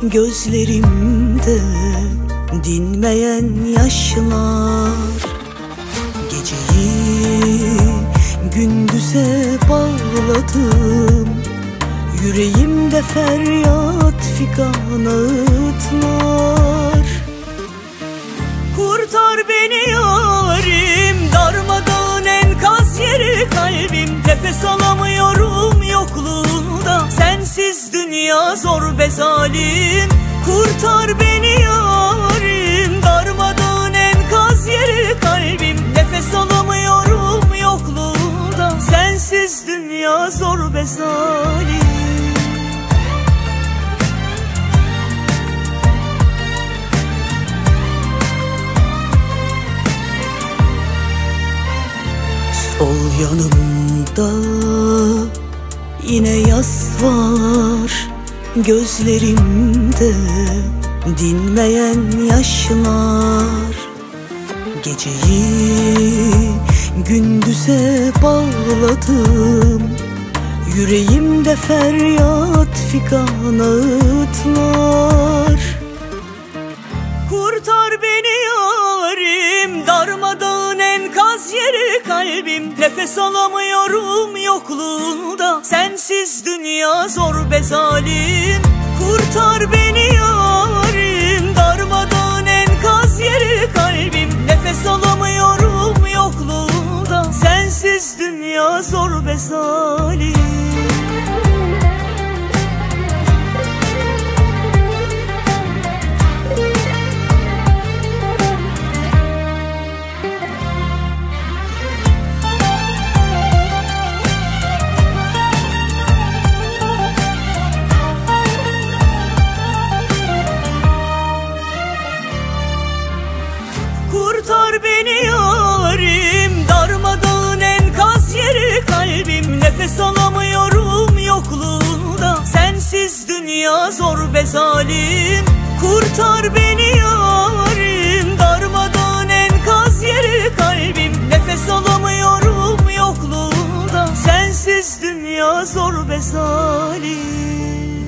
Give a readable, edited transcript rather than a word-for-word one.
Gözlerimde dinmeyen yaşlar, geceyi gündüze bağladım. Yüreğimde feryat figan ağıtlar. Kurtar beni yarim, darmadağın enkaz yeri kalbim. Nefes alamıyorum yokluğunda, sensiz dünya zor ve zalim. Kurtar beni yarim, darmadağın enkaz yeri kalbim. Nefes alamıyorum yokluğunda, sensiz dünya zor ve zalim. Sol yanımda yine yas var, gözlerimde dinmeyen yaşlar. Geceyi gündüze bağladım. Yüreğimde feryat figan ağıtlar. Kurtar beni yarim, darmadağın enkaz yeri kalbim. Nefes alamıyorum yokluğunda, sensiz dünya zor ve zalim. Kurtar beni yarim, darmadağın enkaz yeri kalbim. Nefes alamıyorum yokluğunda, sensiz dünya zor ve zalim. Kurtar beni yarim, darmadağın enkaz yeri kalbim. Nefes alamıyorum yokluğunda, sensiz dünya zor ve zalim. Kurtar beni yarim, darmadağın enkaz yeri kalbim. Nefes alamıyorum yokluğunda, sensiz dünya zor ve zalim.